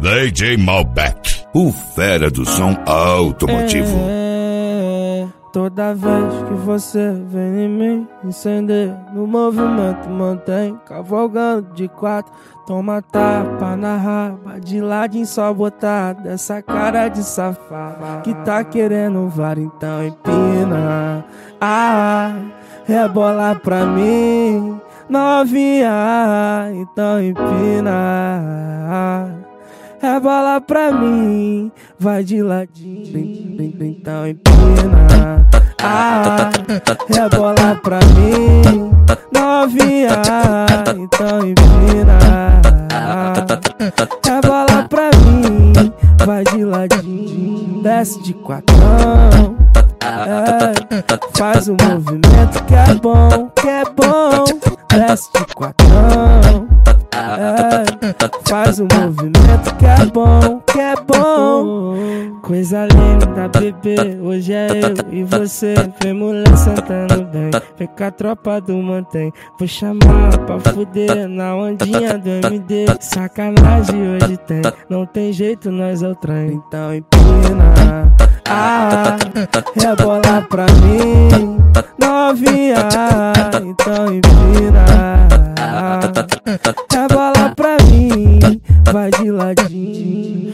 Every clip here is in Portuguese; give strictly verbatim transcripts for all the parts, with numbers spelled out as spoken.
D J Malbec, o fera do som automotivo. É, toda vez que você vem em mim, incender no movimento, mantém cavalgando de quatro. Toma tapa na raba, de ladinho só botar dessa cara de safado que tá querendo var, então empina. Ah, rebola pra mim, novinha, então empina. Rebola pra mim, vai de ladinho, então empina. Ah, rebola pra mim, novinha, então empina. Rebola pra mim, vai de ladinho, desce de quatrão. É, faz um movimento que é bom, que é bom. Desce de quatrão. É, faz um movimento que é bom, que é bom. Coisa linda, bebê, hoje é eu e você. Vem mulher sentando bem, vem com a tropa do mantém. Vou chamar pra fuder na ondinha do M D. Sacanagem hoje tem, não tem jeito, nós é o trem. Então empina. Ah, rebola pra mim, novinha, então empina. Rebola pra mim, vai de ladinho.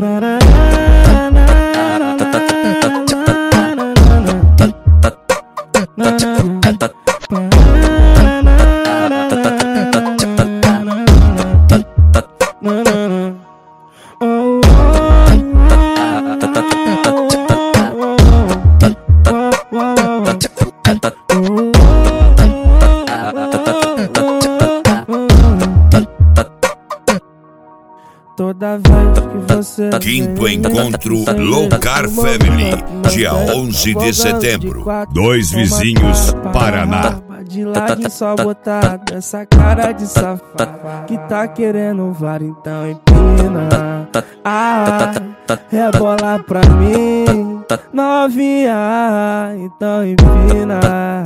Toda vez que você Quinto encontro Locar Family, dia onze de setembro. Dois Vizinhos, Paraná. De ladinho só botar dessa cara de safado que tá querendo var, então empina. Ah, rebola pra mim, novinha, então empina.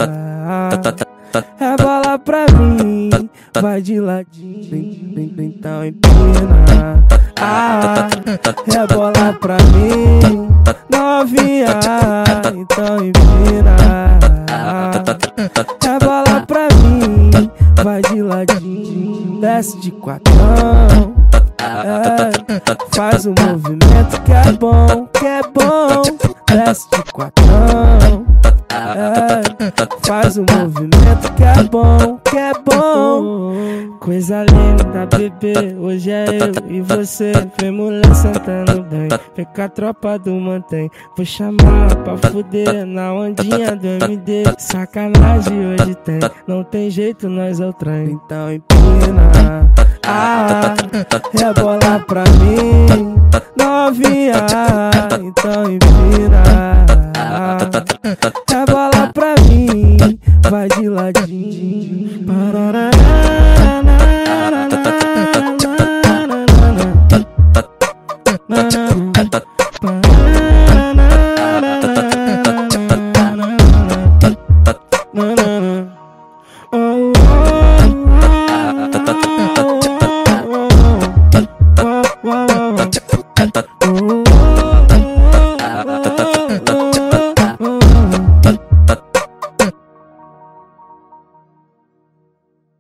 Rebola pra mim, vai de ladinho, então empina. Ah, rebola pra mim, novinha, então empina. Rebola pra mim, vai de ladinho, desce de quatrão. É, faz um movimento que é bom, que é bom. Desce de quatrão. É, faz um movimento que é bom, que é bom. Coisa linda, bebê, hoje é eu e você. Vem mulher sentando bem, vem com a tropa do mantém. Vou chamar pra fuder na ondinha do M D. Sacanagem hoje tem, não tem jeito, nós é o trem. Então empina. Ah, rebola